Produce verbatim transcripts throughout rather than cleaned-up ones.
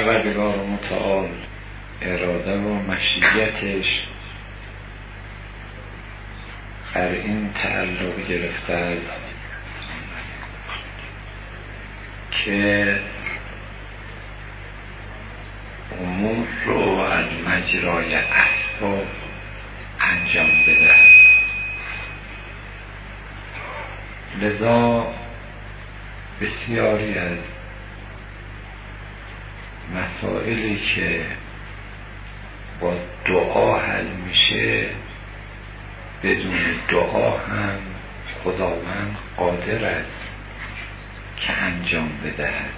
پروردگار متعال اراده و مشیتش بر این تعلق گرفته است که امور رو از مجرای اسباب انجام بده. لذا بسیاری از مسائلی که با دعا حل میشه بدون دعا هم خداوند قادر است که انجام بدهد،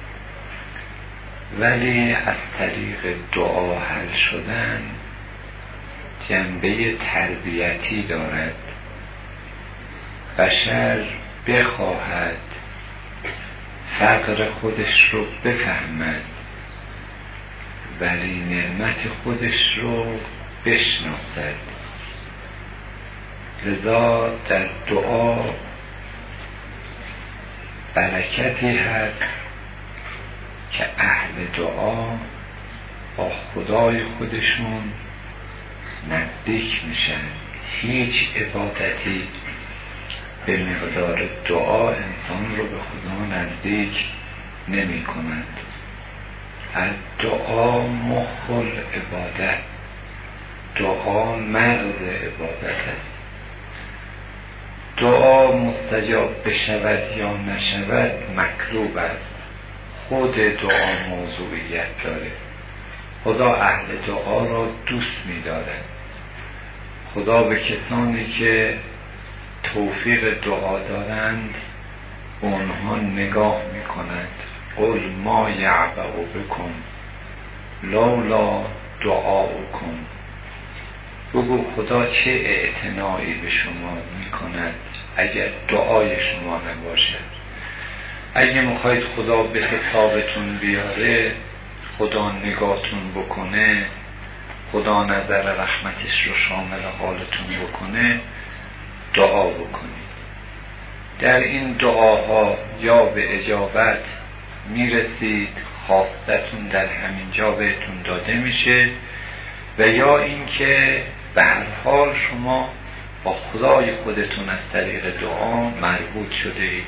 ولی از طریق دعا حل شدن جنبه تربیتی دارد. بشر بخواهد فقر خودش رو بفهمد ولی نعمت خودش رو بشناسد. لذا در دعا برکتی هست که اهل دعا با خدای خودشون نزدیک میشن. هیچ عبادتی به مقدار دعا انسان رو به خدا نزدیک نمی کند. از دعا مخل عبادت، دعا مغز عبادت است. دعا مستجاب بشود یا نشود مکروه است. خود دعا موضوعیت داره. خدا اهل دعا را دوست می دارد. خدا به کسانی که توفیق دعا دارند اونها نگاه می کند. قل ما یعبأ بکم لولا دعاؤکم. بگو خدا چه اعتنایی به شما می کند اگر دعای شما نباشد. اگه میخواید خدا به حسابتون بیاره، خدا نگاهتون بکنه، خدا نظر رحمتش رو شامل حالتون بکنه، دعا بکنید. در این دعاها یا به اجابت میرسید، خواستتون در همین جا بهتون داده میشه، و یا اینکه به هر حال شما با خدای خودتون از طریق دعا مربوط شده اید.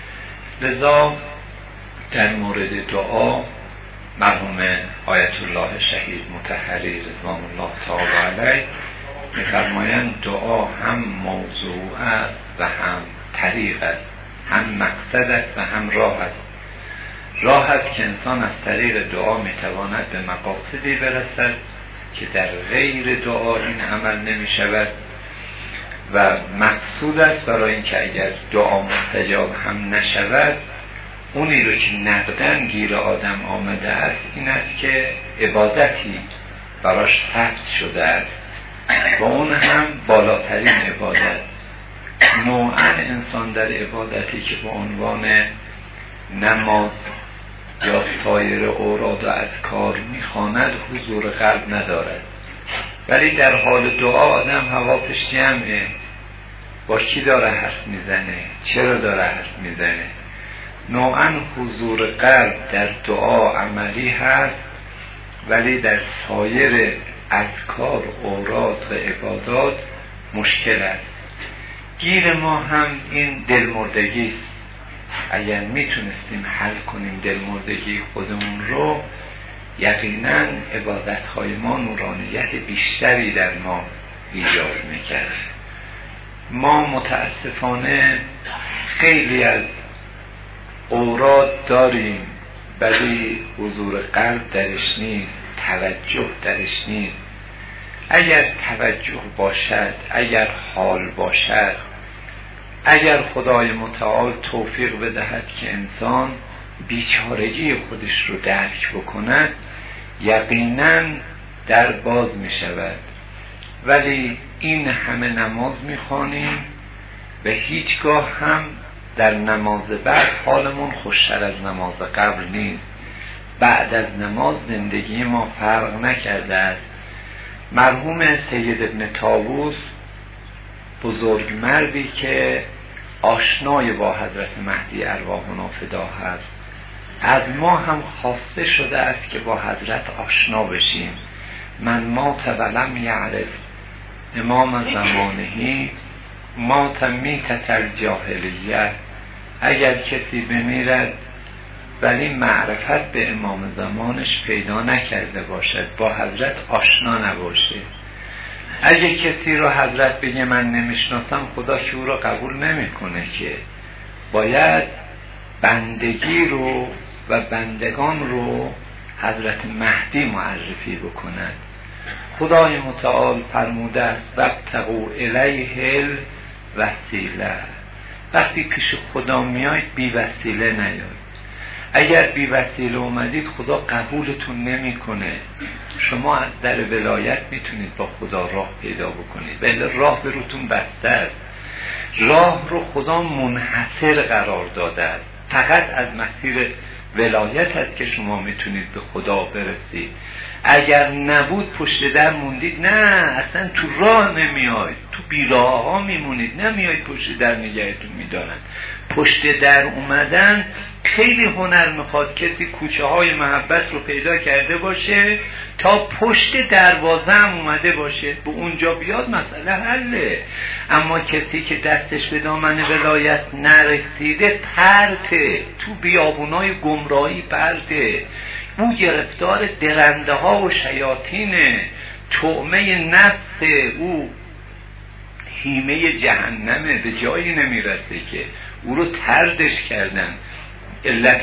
لذا در مورد دعا مرحوم آیت الله شهید مطهری رضوان الله تعالی علیه می‌فرمایند دعا هم موضوع است و هم طریق است، هم مقصد است و هم راه است. راه است که انسان از طریق دعا میتواند به مقاصدی برسد که در غیر دعا این عمل نمی شود، و مقصود است برای اینکه اگر دعا مستجاب هم نشود، اونی رو که نقدن گیر آدم آمده است این است که عبادتی براش ثبت شده است و اون هم بالاترین عبادت. نوعا انسان در عبادتی که به عنوان نماز یا سایر اوراد و اذکار میخواند حضور قلب ندارد، ولی در حال دعا آدم حواسش جمعه. با کی داره حرف میزنه؟ چرا داره حرف میزنه؟ نوعا حضور قلب در دعا عملی هست، ولی در سایر اذکار، اوراد و عبادات مشکل است. گیر ما هم این دلمردگی است. اگر میتونستیم حل کنیم دلمردگی خودمون رو، یقینا عبادتهای ما نورانیت بیشتری در ما ایجاد میکرد. ما متاسفانه خیلی از اوراد داریم ولی حضور قلب درش نیست، توجه درش نیست. اگر توجه باشد، اگر حال باشد، اگر خدای متعال توفیق بدهد که انسان بیچارگی خودش رو درک بکند، یقینا در باز می شود. ولی این همه نماز می خوانیم و هیچگاه هم در نماز بعد حالمون خوشتر از نماز قبل نیست. بعد از نماز زندگی ما فرق نکرده است. مرحوم سید ابن طاووس بزرگ مردی که آشنای با حضرت مهدی ارواحنا فدا هست، از ما هم خواسته شده است که با حضرت آشنا بشیم. من مات ولم یعرف امام زمانهی مات میتت الجاهلیه. اگر کسی بمیرد ولی معرفت به امام زمانش پیدا نکرده باشد، با حضرت آشنا نباشه، اگه کسی رو حضرت بگه من نمیشناسم، خدا که او رو قبول نمیکنه، که باید بندگی رو و بندگان رو حضرت مهدی معرفی بکند. خدای متعال فرموده است وابتغوا الیه الوسیله. وقتی پیش خدا میاید بی وسیله نیاید. اگر بی وسیله اومدید خدا قبولتون نمیکنه. شما از در ولایت میتونید با خدا راه پیدا بکنید، ولی راه به روتون بسته است. راه رو خدا منحصر قرار داده است. فقط از مسیر ولایت است که شما میتونید به خدا برسید. اگر نبود پشت در موندید، نه اصلا تو راه نمیاید، تو بیراه ها میمونید، نمیاید پشت در نگهتون میدارن. پشت در اومدن خیلی هنر میخواد. کسی کوچه های محبت رو پیدا کرده باشه تا پشت دروازه هم اومده باشه، به اونجا بیاد مسئله حله. اما کسی که دستش به دامن ولایت نرسیده پرته، تو بیابونای گمراهی پرته، او گرفتار درنده ها و شیاطینه، طعمه نفس او هیمه جهنمه، به جایی نمیرسه که او رو طردش کردن. علت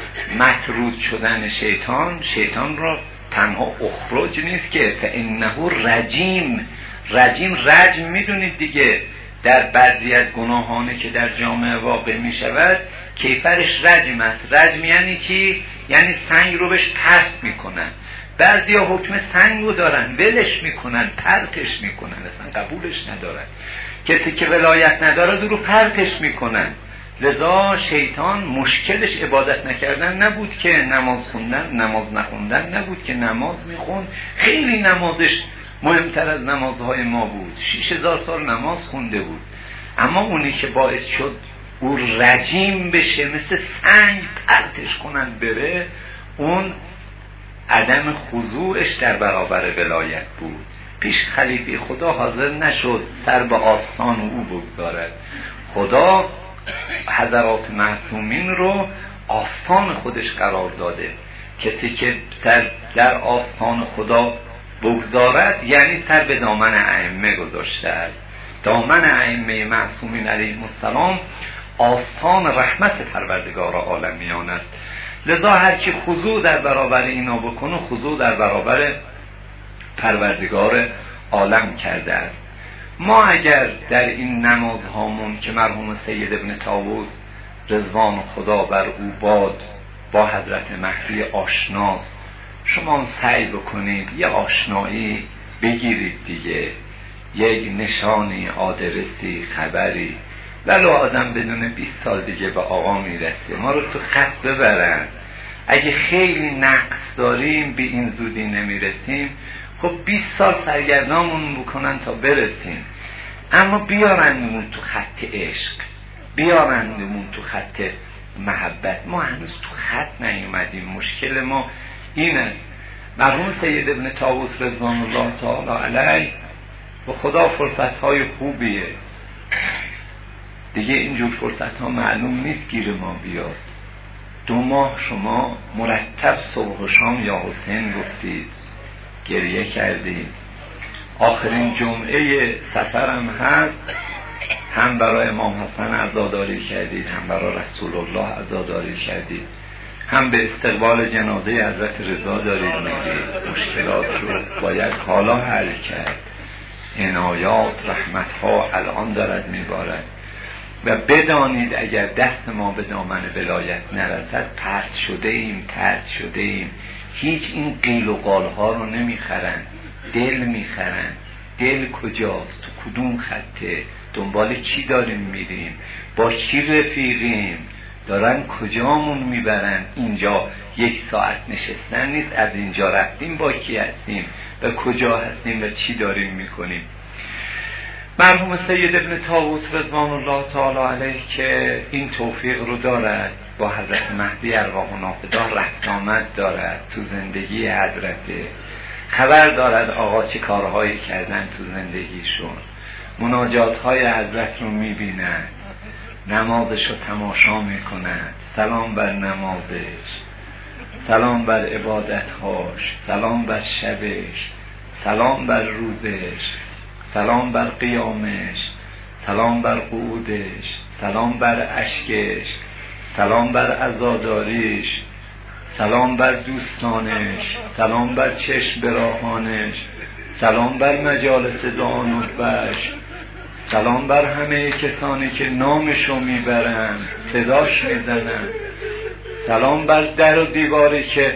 مطرود شدن شیطان، شیطان را تنها اخراج نیست که فانه رجیم. رجیم رجم میدونید دیگه، در بعضی از گناهانه که در جامعه واقع میشود کیفرش رجم است. رجم یعنی چی؟ یعنی سنگ رو بهش پرت میکنن. بعضی ها حکم سنگ رو دارن، ولش میکنن، پرتش میکنن، اصلا قبولش ندارن. کسی که ولایت نداره رو پرتش میکنن. لذا شیطان مشکلش عبادت نکردن نبود که نماز خوندن، نماز نخوندن نبود که نماز میخوند. خیلی نمازش مهمتر از نمازهای ما بود. شش هزار سال نماز خونده بود. اما اونی که باعث شد او رجیم بشه، مثل سنگ پرتش کنن بره، اون عدم خضوعش در برابر ولایت بود. پیش خلیفه خدا حاضر نشد سر به آستان او بگذارد. خدا حضرات معصومین رو آستان خودش قرار داده. کسی که سر در آستان خدا بگذارد یعنی سر به دامن ائمه گذاشته است. دامن ائمه معصومین علیهم السلام آستان رحمت پروردگار عالمیان است. لذا هر کی خضوع در برابر اینا بکنه، خضوع در برابر پروردگار عالم کرده است. ما اگر در این نمازهامون که مرحوم سید ابن طاووس رضوان خدا بر او باد با حضرت مهدی آشناست، شما سعی بکنید یه آشنایی بگیرید دیگه، یک نشانی، آدرسی، خبری، ولو آدم بدون بیست سال دیگه به آقا میرسه، ما رو تو خط ببرن. اگه خیلی نقص داریم به این زودی نمیرسیم، خب بیست سال سرگردانمون بکنن تا برسیم. اما بیارندمون تو خط عشق، بیارندمون تو خط محبت. ما هنوز تو خط نیومدیم. مشکل ما این است. مرحوم سید ابن طاووس رضوان الله تعالی علیه و خدا فرصت‌های خوبیه دیگه، اینجور فرصت‌ها معلوم نیست گیر ما بیاد. دو ماه شما مرتب صبح و شام یا حسین گفتید، گریه کردید. آخرین جمعه سفرم هست، هم برای امام حسن عزاداری کردید، هم برای رسول الله عزاداری کردید، هم به استقبال جنازه حضرت رضا دارید میگید. مشکلات رو باید حالا حل کرد. عنایات رحمت‌ها الان دارد میبارد و بدانید اگر دست ما به دامن ولایت نرسد پرت شده ایم، ترد شده ایم. هیچ این قیل و قالها رو نمیخرن، دل میخرن. دل کجاست؟ تو کدوم خطه؟ دنبال چی داریم میریم؟ با چی رفیقیم؟ دارن کجامون میبرن؟ اینجا یک ساعت نشستن نیست، از اینجا رفتیم با کی هستیم و کجا هستیم و چی داریم میکنیم. مرحوم سید ابن طاووس رضوان الله تعالی علیه که این توفیق رو دارد، با حضرت مهدی ارواحنا فدا رفت آمد دارد تو زندگی حضرته، خبر دارد آقا چه کارهایی کردن تو زندگیشون، مناجات های حضرت رو میبیند، نمازش رو تماشا میکند، سلام بر نمازش، سلام بر عبادتهاش، سلام بر شبش، سلام بر روزش، سلام بر قیامش، سلام بر قعودش، سلام بر اشکش، سلام بر عزاداریش، سلام بر دوستانش، سلام بر چشم براهانش، سلام بر مجالس دعا نطبش، سلام بر همه کسانی که نامشو میبرند صداش میزنند، سلام بر در و دیواری که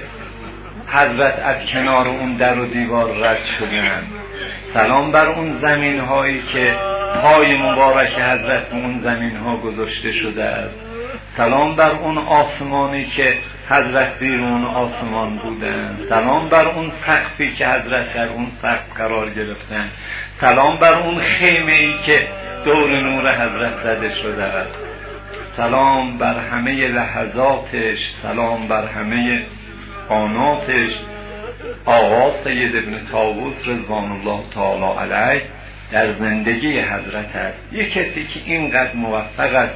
حضرت از کنار اون در و دیوار رد شدند، سلام بر اون زمین هایی که پای مبارک حضرت اون زمین ها گذاشته شده است، سلام بر اون آسمانی که حضرت زیر اون آسمان بودند، سلام بر اون سقفی که حضرت در اون سقف قرار گرفتند، سلام بر اون خیمه ای که دور نور حضرت زده شده است، سلام بر همه لحظاتش، سلام بر همه آناتش. آقا سید ابن طاووس رضوان الله تعالی علیه در زندگی حضرت است. یک کسی که اینقدر موفق است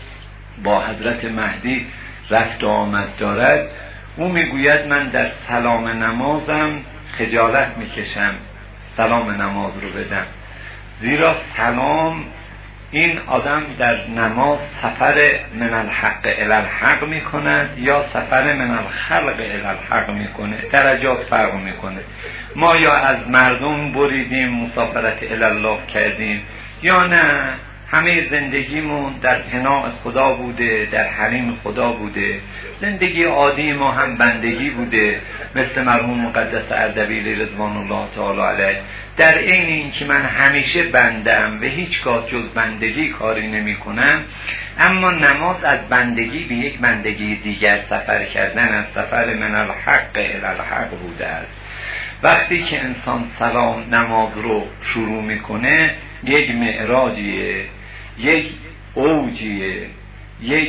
با حضرت مهدی رفت و آمد دارد، او میگوید من در سلام نمازم خجالت میکشم سلام نماز رو بدم، زیرا سلام این آدم در نماز سفر من الحق الی الحق میکند یا سفر من الخلق الی الحق میکنه، درجات فرق میکنه. ما یا از مردم بریدیم مسافرت الی الله کردیم یا نه همه زندگیمون در پناه خدا بوده، در حریم خدا بوده، زندگی عادی ما هم بندگی بوده، مثل مرحوم مقدس اردبیلی رضوان الله تعالی علیه. در این این که من همیشه بندم و هیچگاه جز بندگی کاری نمی کنم، اما نماز از بندگی به یک بندگی دیگر سفر کردن، از سفر من الحق الی الحق بوده است. وقتی که انسان سلام نماز رو شروع میکنه، یک معراجیه، یک اوجیه، یک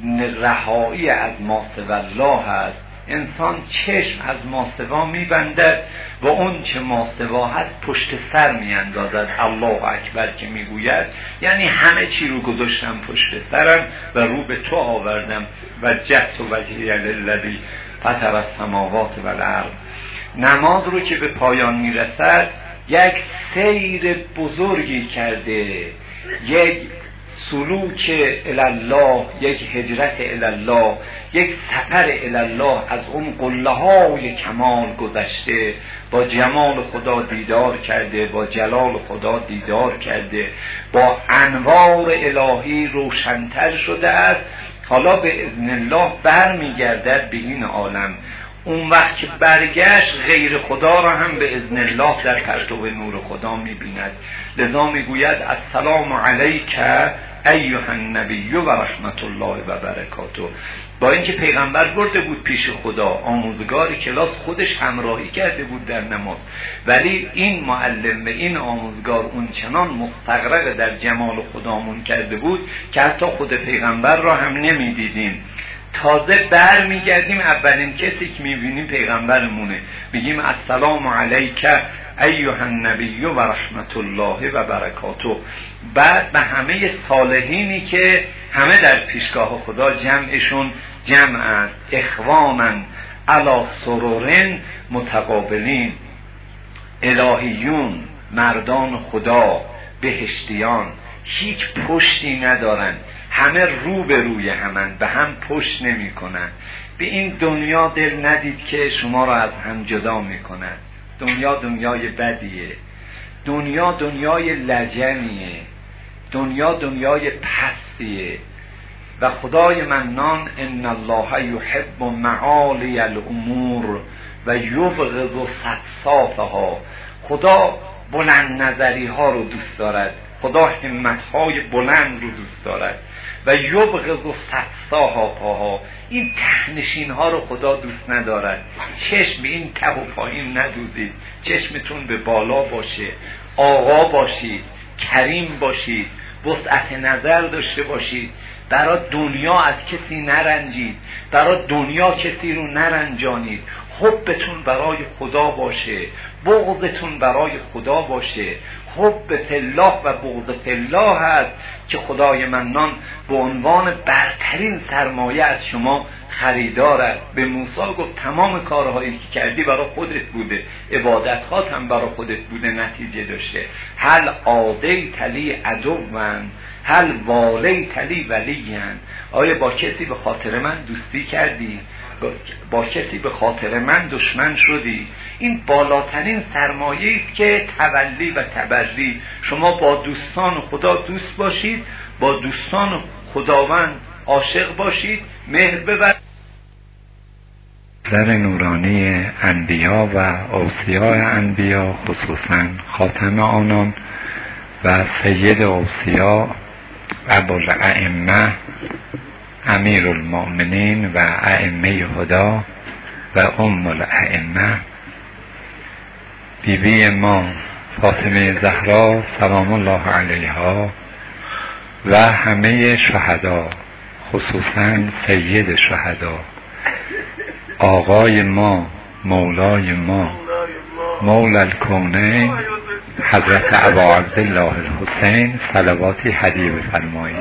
رهایی از ماسوا الله هست. انسان چشم از ماسوا میبندد و اون چه ماسوا هست پشت سر میاندازد. الله اکبر که میگوید یعنی همه چی رو گذاشتم پشت سرم و رو به تو آوردم و جهت و وجهی للذی فطر السماوات و الارض. نماز رو که به پایان میرسد یک سیر بزرگی کرده، یک سلوک الله، یک هجرت الله، یک سفر الله، از اون قله های کمال گذشته، با جمال خدا دیدار کرده، با جلال خدا دیدار کرده، با انوار الهی روشن‌تر شده است. حالا به اذن الله برمیگردد به این عالم. اون وقت که برگشت غیر خدا را هم به اذن الله در پرتو نور خدا می‌بیند. لذا میگوید السلام علیک ایها النبی و رحمت الله و برکاته. با اینکه پیغمبر برده بود پیش خدا، آموزگار کلاس خودش همراهی کرده بود در نماز، ولی این معلم و این آموزگار اون چنان مستغرق در جمال خدامون کرده بود که حتی خود پیغمبر را هم نمیدیدیم. تازه بر میگردیم اولین کسی که میبینیم پیغمبرمونه، بگیم السلام علیک ایها النبی و رحمت الله و برکاته. بعد به همه صالحینی که همه در پیشگاه خدا جمعشون جمع است، اخوانا علی سرور متقابلین، الهیون، مردان خدا، بهشتیان، هیچ پشتی ندارن، همه رو به روی همن، به هم پشت نمی کنن. به این دنیا دل ندید که شما را از هم جدا می کنن. دنیا دنیای بدیه، دنیا دنیای لجنیه، دنیا دنیای پستیه و خدای منان ان الله یحب معالی الامور و یبغض سفسافها. خدا بلند نظری ها رو دوست دارد، خدا همت های بلند رو دوست دارد و یبغض سفساها، این تهنشین ها رو خدا دوست ندارد. چشم به این ته و پایین ندوزید، چشمتون به بالا باشه، آقا باشید، کریم باشید، وسعت نظر داشته باشید. برای دنیا از کسی نرنجید، برای دنیا کسی رو نرنجانید. حبتون برای خدا باشه، بغضتون برای خدا باشه. حب فالله و بغض فالله هست که خدای منان به عنوان برترین سرمایه از شما خریدار است. به موسی گفت تمام کارهایی که کردی برای خودت بوده، عبادت‌هات هم برای خودت بوده، نتیجه داشته. هل عادی تلی عدوان هل والی تلی ولیان. آیا با کسی به خاطر من دوستی کردی؟ با, با کسی به خاطر من دشمن شدی؟ این بالاترین سرمایه است که تولی و تبری. شما با دوستان خدا دوست باشید، با دوستان خداوند عاشق باشید، مهر ببرید. در نورانی انبیا و اوصیاء انبیا، خصوصا خاتم آنان و سید اوصیاء ابوالائمه امیر المؤمنین و ائمه هدا و ام الائمه بیبی ما فاطمه زهرا سلام الله علیها و همه شهدا، خصوصا سید شهدا آقای ما، مولای ما، مولا الکونین حضرت ابا عبدالله الحسین، صلواتی هدیه بفرمایید.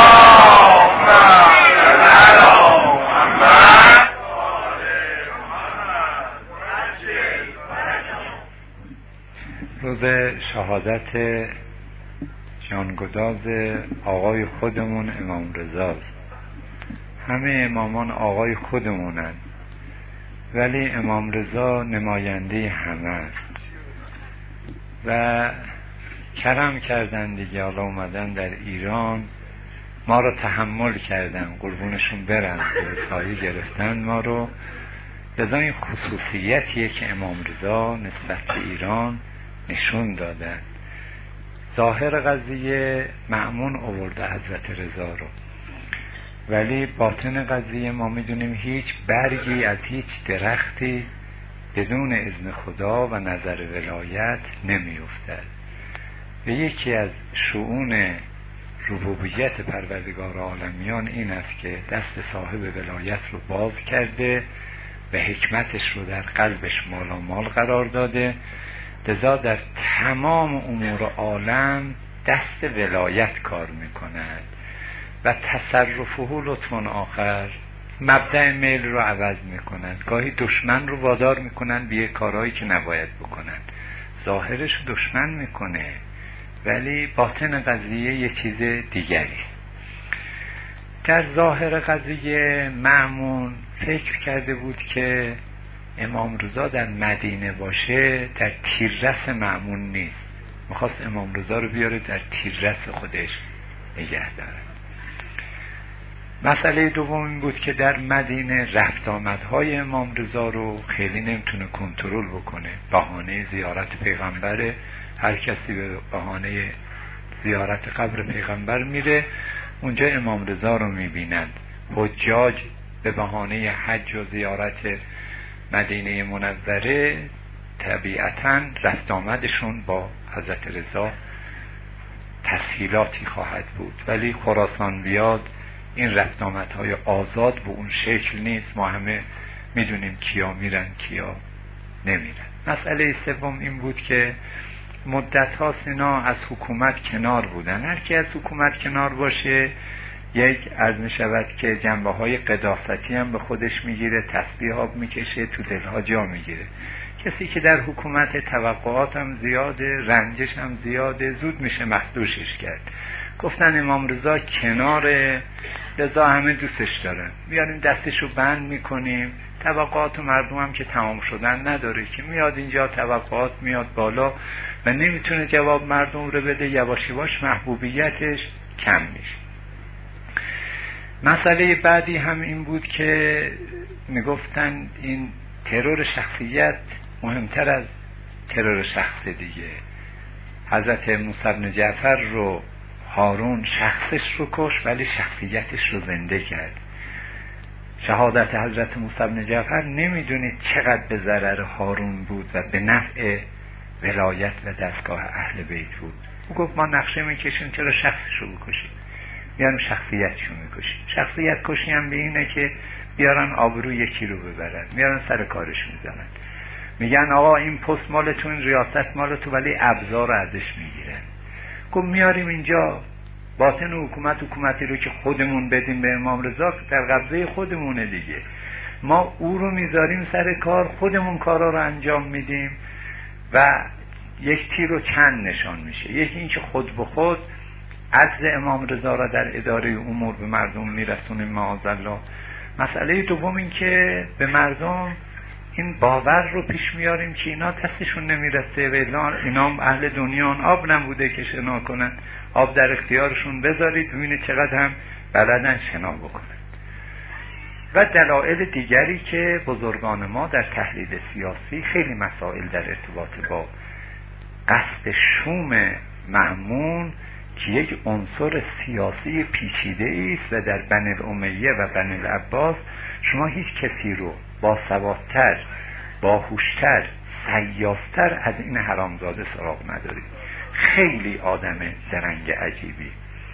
روز شهادت جانگداز آقای خودمون امام رضاست. همه امامان آقای خودمونن، ولی امام رضا نماینده همه است و کرم کردن دیگه. حالا اومدن در ایران ما رو تحمل کردن، قربونشون برن، سایه گرفتن ما رو. لذا این خصوصیتیه که امام رضا نسبت به ایران نشون دادن. ظاهر قضیه مأمون آورده حضرت رضا رو، ولی باطن قضیه ما میدونیم هیچ برگی از هیچ درختی بدون اذن خدا و نظر ولایت نمیافتد. و یکی از شؤون ربوبیت پروردگار عالمیان این است که دست صاحب ولایت رو باز کرده و حکمتش رو در قلبش مالامال قرار داده. لذا در تمام امور عالم دست ولایت کار میکند و تصرفه لطفاً آخر مبدأ میل رو عوض میکنند. گاهی دشمن رو وادار میکنند به کارهایی که نباید بکنند. ظاهرش دشمن میکنه ولی باطن قضیه یه چیز دیگری. در ظاهر قضیه مأمون فکر کرده بود که امام رضا در مدینه باشه در تیررس مأمون نیست، میخواست امام رضا رو بیاره در تیررس خودش نگه داره. مسئله دوم این بود که در مدینه رفت آمدهای امام رضا رو خیلی نمیتونه کنترل بکنه. بهانه زیارت پیغمبر، هر کسی به بهانه زیارت قبر پیغمبر میره، اونجا امام رضا رو میبینند. حجاج به بهانه حج و زیارت مدینه منوره طبیعتاً رفت آمدشون با حضرت رضا تسهیلاتی خواهد بود، ولی خراسان بیاد این رفت آمدهای آزاد به اون شکل نیست. ما همه میدونیم کیا میرن کیا نمیرن. مسئله سوم این بود که مدت ها اینا از حکومت کنار بودن. هر کی از حکومت کنار باشه یک عرض می شود که جنبه های قداستی هم به خودش میگیره، تسبیح ها میکشه، تو دلها جا میگیره. کسی که در حکومت توقعات هم زیاده، رنجش هم زیاده، زود میشه مخدوشش کرد. گفتن امام رضا کناره، لذا همه دوستش دارن، میاریم دستشو بند میکنیم. توقعات مردم هم که تمام شدن نداره که میاد اینجا توقعات میاد بالا و نمیتونه جواب مردم رو بده، یواش یواش محبوبیتش کم میشه. مسئله بعدی هم این بود که میگفتن این ترور شخصیت مهمتر از ترور شخص دیگه. حضرت موسی بن جعفر رو هارون شخصش رو کش ولی شخصیتش رو زنده کرد. شهادت حضرت موسی بن جعفر نمیدونید چقدر به ضرر هارون بود و به نفع ولایت و دستگاه اهل بیت بود. او گفت ما نقشه میکشیم چرا شخصش رو بکشیم. میارن شخصیتشون میکشن. شخصیت کشی هم به اینه که بیارن آبرو یکی رو ببرن، میارن سر کارش میزنن، میگن آقا این پست مالتون، ریاست مالتون، ولی ابزار رو ازش میگیرن. گفت میاریم اینجا باطن حکومت، حکومتی رو که خودمون بدیم به امام رضا در قبضه خودمونه دیگه، ما او رو میذاریم سر کار، خودمون کارا رو انجام میدیم و یک تیر رو چند نشان میشه. یکی این که خود به خود عجز امام رضا را در اداره امور به مردم میرسونیم معاذالله. مسئله دوم این که به مردم این باور رو پیش میاریم که اینا دستشون نمیرسه و اینا اهل دنیان، آب نبوده که شنا کنن، آب در اختیارشون بذارید ببینید چقدر هم بلدن شنا بکنن. و دلایل دیگری که بزرگان ما در تحلیل سیاسی خیلی مسائل در ارتباط با قصد شوم مأمون که یک عنصر سیاسی پیچیده است و در بنی الامیه و بنی العباس شما هیچ کسی رو با سوادتر، باهوشتر، سیاستر از این حرامزاده سراغ ندارید. خیلی آدم زرنگ عجیبی،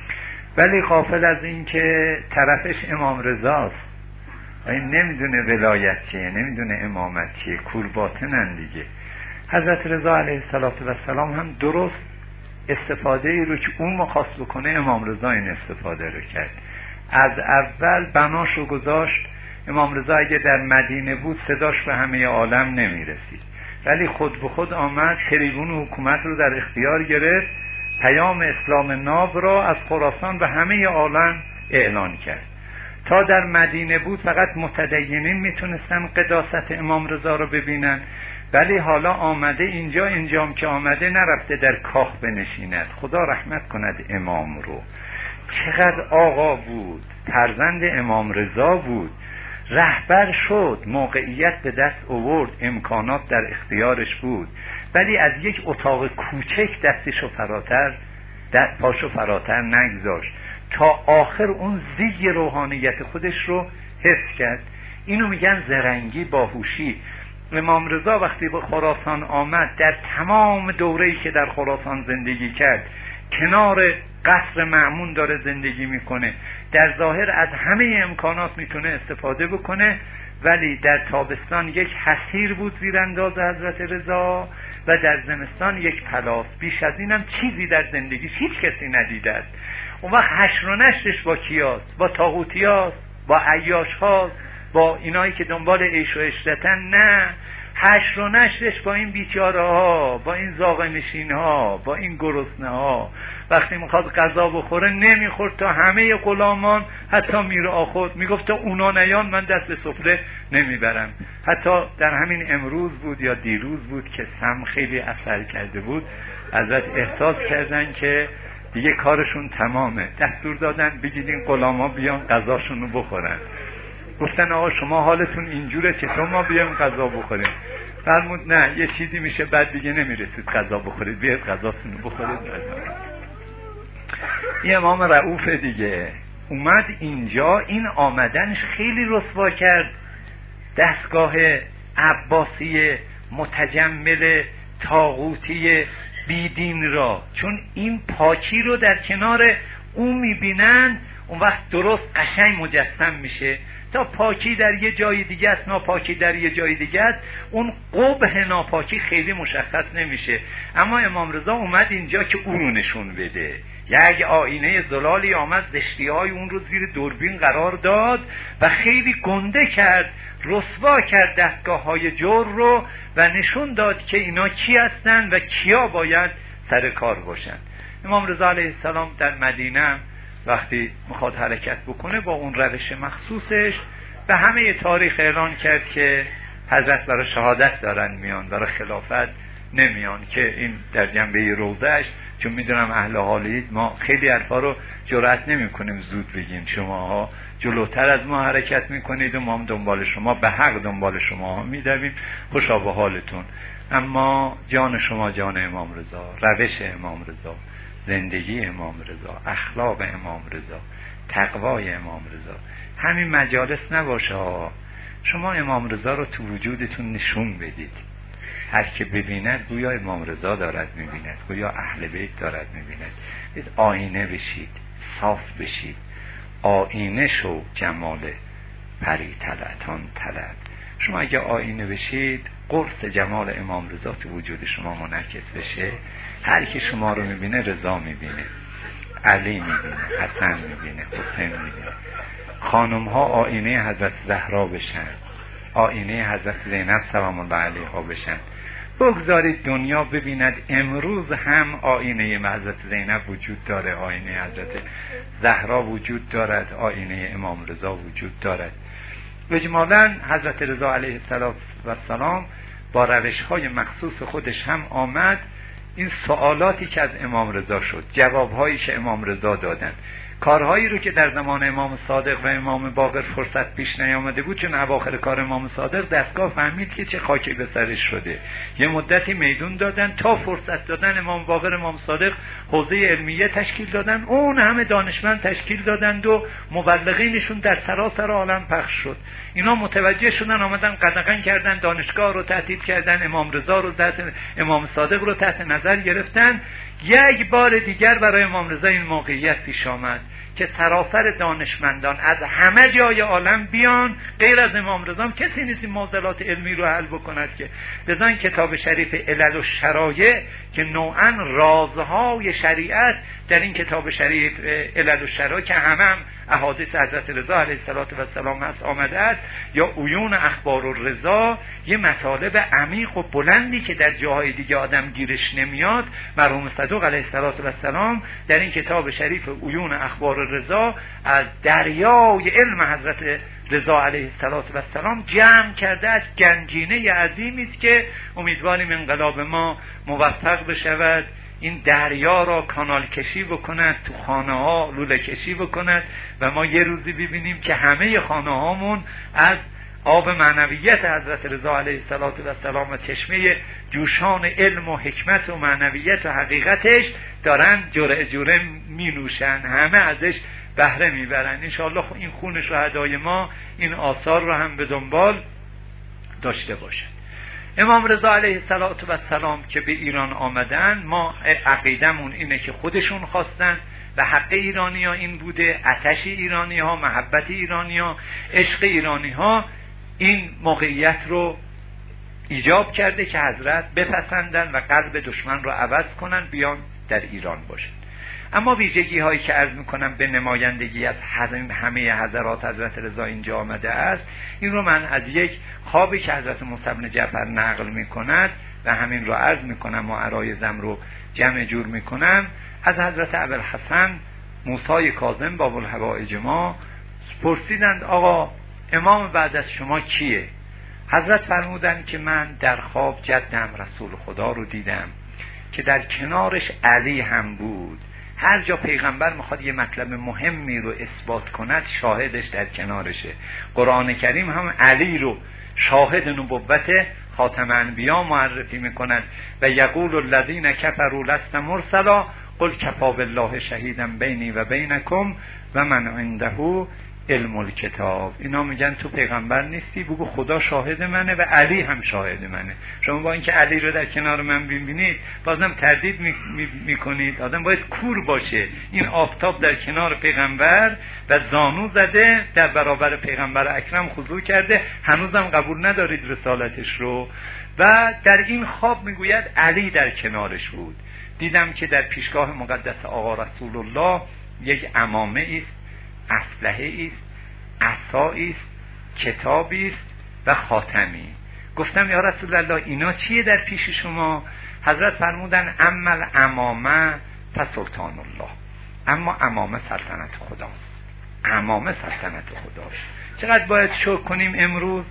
ولی غافل از این که طرفش امام رضاست، این نمیدونه ولایت چیه، نمیدونه امامت چیه، کورباطنن دیگه. حضرت رضا علیه السلام هم درست استفاده ای رو که اون مخواست بکنه امام رضا این استفاده رو کرد. از اول بناش رو گذاشت. امام رضا اگه در مدینه بود صداش به همه عالم نمیرسید، ولی خود به خود آمد تریبون حکومت رو در اختیار گرفت، پیام اسلام ناب را از خراسان به همه عالم اعلان کرد. تا در مدینه بود فقط متدینین میتونستن قداست امام رضا رو ببینن، ولی حالا آمده اینجا، اینجام که آمده نرفته در کاخ بنشیند. خدا رحمت کند امام رو، چقدر آقا بود، فرزند امام رضا بود، رهبر شد، موقعیت به دست آورد، امکانات در اختیارش بود، ولی از یک اتاق کوچک دستشو فراتر پاشو فراتر نگذاشت تا آخر اون زیگ روحانیت خودش رو حفظ کرد. اینو میگن زرنگی، باهوشی. امام رضا وقتی به خراسان آمد، در تمام دوره‌ای که در خراسان زندگی کرد، کنار قصر مأمون داره زندگی میکنه، در ظاهر از همه امکانات میتونه استفاده بکنه، ولی در تابستان یک حصیر بود زیر انداز حضرت رضا و در زمستان یک پلاس. بیش از اینم چیزی در زندگیش هیچ کسی ندیده است. اون وقت حشر و نشرش با کیاست؟ با طاغوتیاست، با عیاش هاست، با اینایی که دنبال عیش و عشرتن؟ نه، حشر و نشرش با این بیچاره ها، با این زاغ نشین ها، با این گرسنه ها. وقتی میخواد غذا بخوره نمیخورد تا همه غلامان، حتی میر آخوند میگفت تا اونا نیان من دست به سفره نمیبرم. حتی در همین امروز بود یا دیروز بود که سم خیلی اثر کرده بود، حضرت احساس کردن که دیگه کارشون تمامه، دستور دادن بگیدین غلاما بیان غذاشون رو بخورن. گفتن آقا شما حالتون اینجوره، چطور ما بیایم غذا بخوریم؟ فرمود نه، یه چیزی میشه بعد دیگه نمیرسید غذا بخورید، بیاید غذاتون رو بخورید. این امام رؤوف دیگه اومد اینجا، این آمدنش خیلی رسوا کرد دستگاه عباسی متجمل طاغوتی بیدین را، چون این پاکی رو در کنار اون میبینن، اون وقت درست قشنگ مجسم میشه. تا پاکی در یه جای دیگه است، ناپاکی در یه جای دیگه است، اون قبح ناپاکی خیلی مشخص نمیشه. اما امام رضا اومد اینجا که اون رو نشون بده. یک آینه زلالی آمد، زشتی های اون رو زیر دوربین قرار داد و خیلی گنده کرد، رسوا کرد دستگاه های جور رو و نشون داد که اینا کی هستن و کیا باید سر کار باشن. امام رضا علیه السلام در مدینه وقتی میخواد حرکت بکنه با اون روش مخصوصش به همه تاریخ اعلان کرد که حضرت برای شهادت دارن میان، برای خلافت نمیان، که این در جنبه روضهش، چون میدونم اهل حالید ما خیلی حرفا رو جرأت نمیکنیم زود بگیم، شماها جلوتر از ما حرکت میکنید و ما هم دنبال شما، به حق دنبال شما ها میدویم، خوشا به حالتون. اما جان شما جان امام رضا، روش امام رضا، زندگی امام رضا، اخلاق امام رضا، تقوای امام رضا. همین مجالس نباشه ها، شما امام رضا رو تو وجودتون نشون بدید، هر که ببیند گویا امام رضا دارد میبیند، گویا اهل بیت دارد میبیند. آینه بشید، صاف بشید، آینه شو جمال پری طلعتان طلب. شما اگه آینه بشید، قرص جمال امام رضا تو وجود شما منعکس بشه، هر کی شما رو میبینه رضا میبینه، علی میبینه، حسن میبینه، حسین میبینه. خانم ها آینه حضرت زهرا بشن، آینه حضرت زینب سلام الله علیها بشن. بگذارید دنیا ببیند امروز هم آینه حضرت زینب وجود داره، آینه حضرت زهرا وجود دارد، آینه امام رضا وجود دارد. اجمالاً حضرت رضا علیه السلام با روش‌های مخصوص خودش هم آمد این سوالاتی که از امام رضا شد، جوابهایی که امام رضا دادن، کارهایی رو که در زمان امام صادق و امام باقر فرصت پیش نیامده بود، چون اواخر کار امام صادق دستگاه فهمید که چه خاکی به سرش شده، یه مدتی میدون دادن تا فرصت دادن امام باقر امام صادق حوزه علمیه تشکیل دادن، اون همه دانشمند تشکیل دادند و مبلغینشون در سراسر عالم پخش شد. اینا متوجه شدن، آمدن قدغن کردن، دانشگاه رو تعطیل کردن، امام رضا رو تحت امام صادق رو تحت نظر گرفتن. یک بار دیگر برای امام رضا این موقعیت پیش آمد که سراسر دانشمندان از همه جای عالم بیان، غیر از امام رضا کسی نیست این معضلات علمی رو حل بکند. که لذا این کتاب شریف علل و شرایع که نوعاً رازهای شریعت در این کتاب شریف علل و شرایع که همه هم احادیث حضرت رضا علیه السلام هست آمده است، یا عیون اخبار الرضا، یه مطالب عمیق و بلندی که در جاهای دیگه آدم گیرش نمیاد، مرحوم صدوق علیه السلام در این کتاب شریف عیون اخبار الرضا از دریای علم حضرت رضا علیه السلام جمع کرده از گنجینه عظیمی است که امیدواریم انقلاب ما موفق بشود این دریا را کانال کشی بکند، تو خانه ها لوله کشی بکند و ما یه روزی ببینیم که همه خانه هامون از آب معنویت حضرت رضا علیه السلام و چشمه جوشان علم و حکمت و معنویت و حقیقتش دارن جرعه جرعه می نوشن، همه ازش بهره میبرن. انشاءالله این خونش و هدای ما این آثار رو هم به دنبال داشته باشد. امام رضا علیه السلام که به ایران آمدن، ما عقیدمون اینه که خودشون خواستن و حق ایرانی ها این بوده، آتش ایرانی ها، محبت ایرانی ها، عشق ایرانی ها این موقعیت رو ایجاب کرده که حضرت بپسندن و قلب دشمن رو عوض کنن، بیان در ایران باشن. اما ویژگی هایی که عرض میکنم به نمایندگی از همه حضرات حضرت رضا اینجا آمده است، این رو من از یک خوابی که حضرت موسی بن جعفر نقل میکند و همین رو عرض میکنم و عرایضم رو جمع جور میکنم، از حضرت ابوالحسن موسی کاظم باب الحوائج ما پرسیدند آقا امام بعد از شما کیه؟ حضرت فرمودند که من در خواب جدم رسول خدا رو دیدم که در کنارش علی هم بود. هر جا پیغمبر میخواد یه مطلب مهمی رو اثبات کند شاهدش در کنارشه. قرآن کریم هم علی رو شاهد نبوت خاتم انبیا معرفی میکند و یقول الذین کفروا لست مرسلا قل کفی بالله شهیدا بینی و بینکم و من عنده علم الکتاب. اینا میگن تو پیغمبر نیستی، بگو خدا شاهد منه و علی هم شاهد منه. شما با اینکه علی رو در کنار من ببینید بازم تردید میکنید. می آدم باید کور باشه. این آفتاب در کنار پیغمبر و زانو زده در برابر پیغمبر اکرم خضوع کرده، هنوزم قبول ندارید رسالتش رو. و در این خواب میگوید علی در کنارش بود. دیدم که در پیشگاه مقدس آقا رسول الله یک عمامه است، اسلحه است، عصایی است، کتابی است و خاتمی. گفتم یا رسول الله اینا چیه در پیش شما؟ حضرت فرمودن عمل عمامه فسلطان الله. اما عمامه سلطنت خداست، عمامه سلطنت خداست. چقدر باید شکر کنیم امروز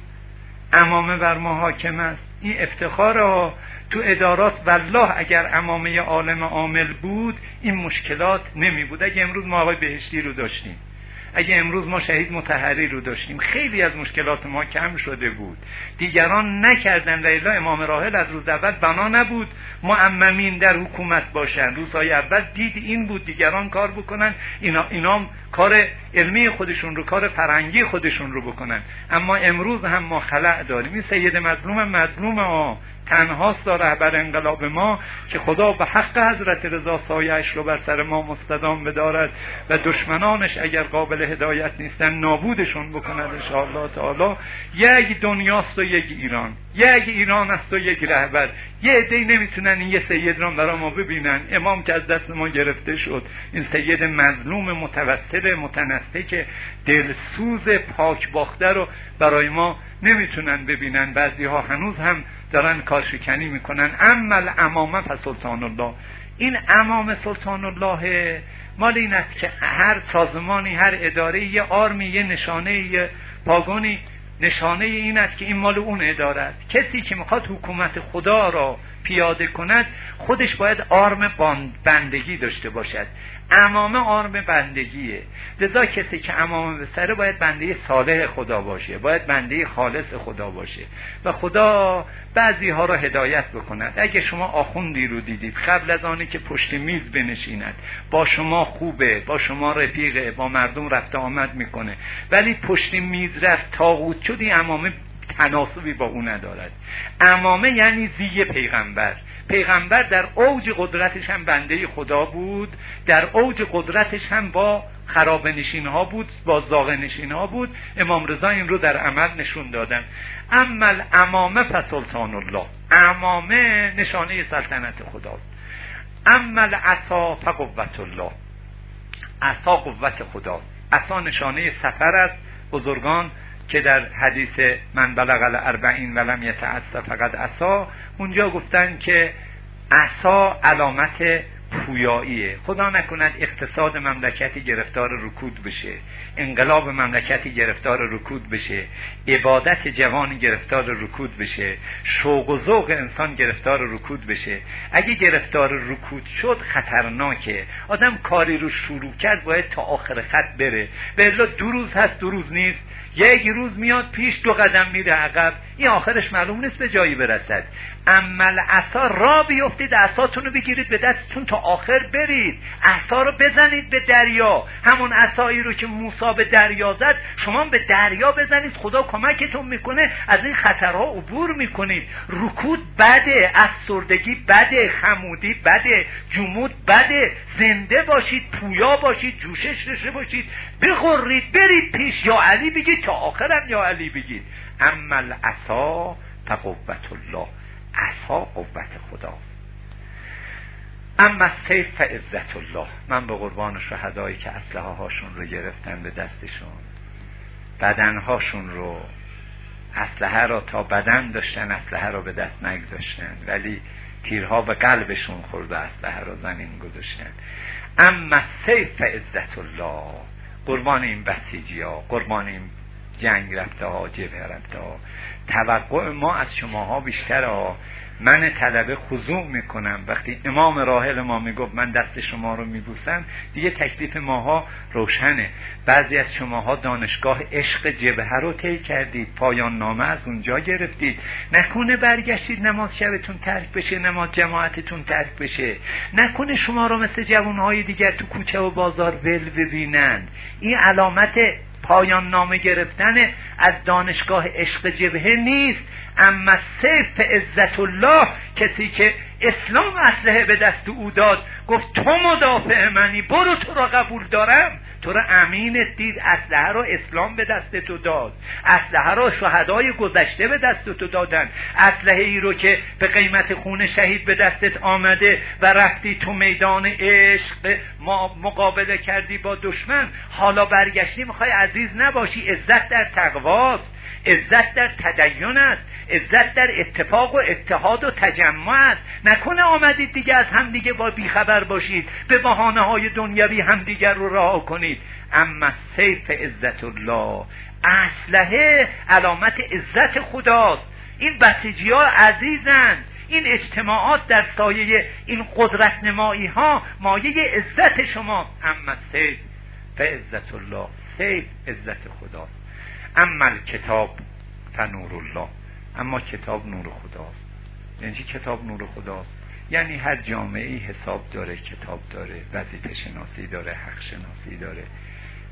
عمامه بر ما حاکم است. این افتخاره. تو ادارات والله اگر عمامه عالم عامل بود این مشکلات نمی بود. اگه امروز ما آقای بهشتی رو داشتیم، اگه امروز ما شهید مطهری رو داشتیم، خیلی از مشکلات ما کم شده بود. دیگران نکردن. لیلا امام راحل از روز اول بنا نبود معممین در حکومت باشن. روزهای اول دید این بود دیگران کار بکنن، اینا اینام کار علمی خودشون رو، کار فرهنگی خودشون رو بکنن. اما امروز هم ما خلأ داریم. این سید مظلوم مظلوم ها تنهاست رهبر انقلاب ما که خدا به حق حضرت رضا سایه‌اش رو بر سر ما مستدام بدارد و دشمنانش اگر قابل هدایت نیستن نابودشون بکند ان شاء الله تعالی. یک دنیاست و یک ایران، یک ایران است و یک رهبر. یه عده‌ای نمیتونن این یه سید را برای ما ببینن. امام که از دست ما گرفته شد، این سید مظلوم متوسل متنسک که دلسوز پاک باخته رو برای ما نمیتونن ببینن. بعضی ها هنوز هم دارن کارشکنی میکنن. اما الامامه فسلطان الله، این امام سلطان الله مال این است که هر سازمانی، هر اداره یه آرمی، یه نشانه، یه پاگونی نشانه این است که این مال اون اداره است. کسی که میخواد حکومت خدا را پیاده کند خودش باید آرم بندگی داشته باشد. امامه آرم بندگیه. لذا کسی که امامه به سره باید بنده صالح خدا باشه، باید بنده خالص خدا باشه و خدا بعضی ها را هدایت بکند. اگه شما آخوندی رو دیدید قبل از آنی که پشت میز بنشیند، با شما خوبه، با شما رفیقه، با مردم رفت آمد میکنه، ولی پشت میز رفت طاغوت شد، این امامه تناسبی با اون ندارد. امامه یعنی زی پیغمبر. پیغمبر در اوج قدرتش هم بنده خدا بود، در اوج قدرتش هم با خرابه نشین ها بود، با زاغه نشین ها بود. امام رضا این رو در عمل نشون دادن. اما الامامه فسلطان الله، امامه نشانه سلطنت خداست. اما العصا فقوت الله، عصا قوت خداست. عصا نشانه سفر است. بزرگان که در حدیث من بلغ الاربعین ولم یتعصى فقد عصا، اونجا گفتن که عصا علامت پویاییه. خدا نکند اقتصاد مملکتی گرفتار رکود بشه، انقلاب مملکتی گرفتار رکود بشه، عبادت جوانی گرفتار رکود بشه، شوق و ذوق انسان گرفتار رکود بشه. اگه گرفتار رکود شد خطرناکه. آدم کاری رو شروع کرد باید تا آخر خط بره، به الا دو روز هست دو روز نیست، یک روز میاد پیش دو قدم میره عقب، این آخرش معلوم نیست به جایی برسد. اما العصا را بیفتید، عصاتون رو بگیرید به دستتون تا آخر برید، عصا رو بزنید به دریا، همون عصایی رو که موسی به دریا زد شما به دریا بزنید، خدا کمکتون میکنه، از این خطرها عبور میکنید. رکود بده، افسردگی بده، خمودی بده، جمود بده. زنده باشید، پویا باشید، جوشش داشته باشید، بخورید، برید پیش یا علی بگید، تا آخرم یا علی بگید. اما العصا فقوت الله، عصا قوت خداست. اما السیف فعزت الله، من به قربان شهدایی که اسلحه هاشون رو گرفتن به دستشون، بدنهاشون رو، اسلحه را تا بدن داشتن، اسلحه را به دست نگذاشتن، ولی تیرها به قلبشون خورد و اسلحه را زمین گذاشتن. اما السیف فعزت الله، قربان این بسیجی ها، قربان این جنگ رفته ها، جبهه رفته ها. توقع ما از شماها بیشتر ها. من طلبه خضوع میکنم وقتی امام راحل ما میگفت من دست شما رو میبوسم، دیگه تکلیف ماها روشنه. بعضی از شماها دانشگاه عشق جبهه رو طی کردید، پایان نامه از اونجا گرفتید، نکنه برگشتید نماز شبتون ترک بشه، نماز جماعتتون ترک بشه، نکنه شما رو مثل جوانهای دیگر تو کوچه و بازار ول ببینند. این علامت پایان نامه گرفتن از دانشگاه عشق جبهه نیست. اما سیف عزت الله، کسی که اسلام اسلحه به دست او داد، گفت تو مدافع منی، برو تو را قبول دارم، تو را امینت دید، اسلحه را اسلام به دست تو داد، اسلحه را شهدای گذشته به دست تو دادن، اسلحه ای رو که به قیمت خون شهید به دستت آمده و رفتی تو میدان عشق ما مقابله کردی با دشمن، حالا برگشتی میخوای عزیز نباشی. عزت در تقواست، عزت در تدین است، عزت در اتفاق و اتحاد و تجمع است. نکنه آمدید دیگه از هم دیگه با بیخبر باشید، به بهانه های دنیوی هم دیگر رو رها کنید. اما سیف عزت الله، اسلحه علامت عزت خداست. این بسیجی ها عزیزند، این اجتماعات در سایه این قدرت نمایی ها مایه عزت شما. اما سیف عزت الله، سیف عزت خداست. اما کتاب فنور الله، اما کتاب نور خداست. یعنی کتاب نور خداست یعنی هر جامعه‌ای حساب داره، کتاب داره، وظیفه شناسی داره، حق شناسی داره.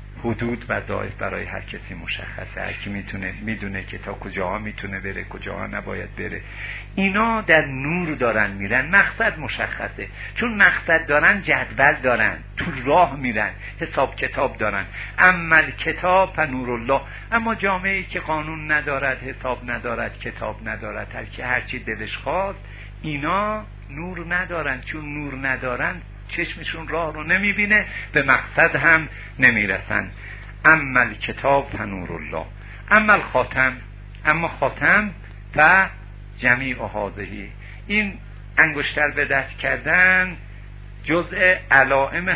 حدود وظایف برای هر کسی مشخصه، هر کی میتونه میدونه که تا کجاها میتونه بره، کجاها نباید بره. اینا در نور دارن میرن، مقصد مشخصه، چون مقصد دارن جدول دارن، تو راه میرن، حساب کتاب دارن. عمل کتاب فنور الله. اما جامعه‌ای که قانون ندارد، حساب ندارد، کتاب ندارد، هر کی هر چی دلش خواست، اینا نور ندارن. چون نور ندارن چشمشون راه رو نمیبینه، به مقصد هم نمیرسن. اما کتاب فنور الله. اما خاتم، اما خاتم و جمیع هذه، این انگشتر به دست کردن جزء علائم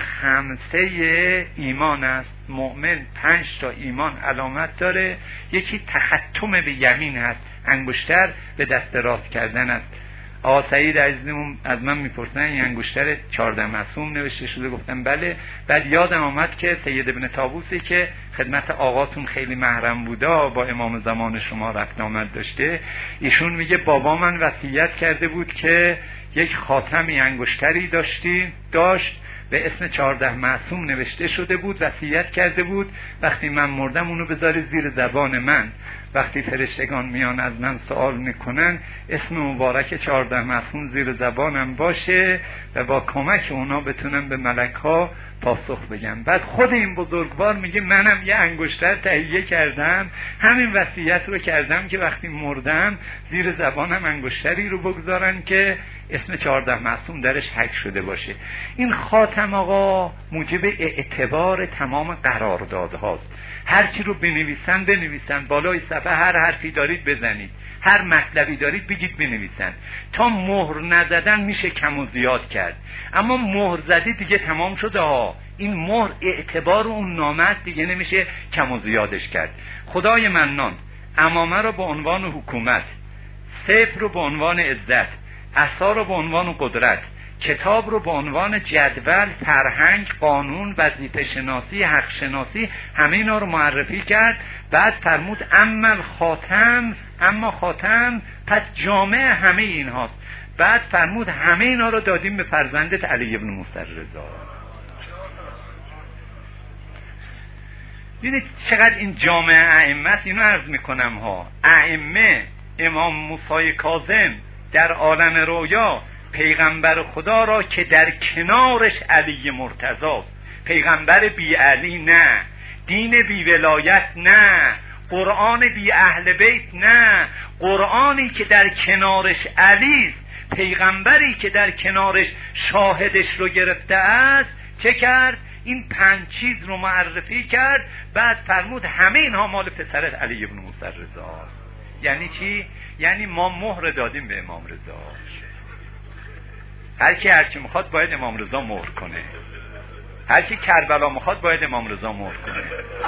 خمسه ایمان است. مؤمن پنج تا ایمان علامت داره، یکی تختم به یمین هست، انگشتر به دست راست کردن است. آقا سعید عزیزمون از من میپرسن این انگشتر چهارده معصوم نوشته شده؟ گفتم بله. بعد یادم آمد که سید ابن طاووسی که خدمت آقاتون خیلی محرم بوده، با امام زمان شما رفت آمد داشته، ایشون میگه بابا من وصیت کرده بود که یک خاتمی انگشتری داشتی داشت به اسم چهارده معصوم نوشته شده بود، وصیت کرده بود وقتی من مردم اونو بذاری زیر زبان من، وقتی فرشتگان میان از من سوال میکنن اسم مبارک چهارده معصوم زیر زبانم باشه و با کمک اونا بتونم به ملک ها پاسخ بگم. بعد خود این بزرگوار میگه منم یه انگشتر تهیه کردم، همین وصیت رو کردم که وقتی مردم زیر زبانم انگشتری رو بگذارن که اسم چهارده معصوم درش حک شده باشه. این خاتم آقا موجب اعتبار تمام قراردادهاست. هر چی رو بنویسن بنویسن، بالای صفحه هر حرفی دارید بزنید، هر مطلبی دارید بگید بنویسن. تا مهر نزدن میشه کم و زیاد کرد، اما مهر زدی دیگه تمام شده ها. این مهر اعتبار اون نامه است، دیگه نمیشه کم و زیادش کرد. خدای منان امامه رو به عنوان حکومت، سیف رو به عنوان عزت، عصا رو به عنوان قدرت، کتاب رو به عنوان جدول، فرهنگ، قانون، وظیفه شناسی، حق شناسی، همه اینا رو معرفی کرد. بعد فرمود اما خاتم، اما خاتم پس جامع همه این هاست. بعد فرمود همه اینا رو دادیم به فرزندت علی ابن موسی رضا. ببینید چقدر این جامع ائمه است. اینو عرض میکنم ها، ائمه امام موسی کاظم در عالم رویا پیغمبر خدا را که در کنارش علی مرتضی است، پیغمبر بی علی نه، دین بی ولایت نه، قرآن بی اهل بیت نه، قرآنی که در کنارش علی است، پیغمبری که در کنارش شاهدش رو گرفته است. چه کرد؟ این پنج چیز رو معرفی کرد. بعد فرمود همه اینها مال پسرت علی ابن موسی رضا. یعنی چی؟ یعنی ما مهر دادیم به امام رضا. هر کی هر چی میخواد باید امام رضا مهر کنه. هر کی کربلا میخواد باید امام رضا مهر کنه.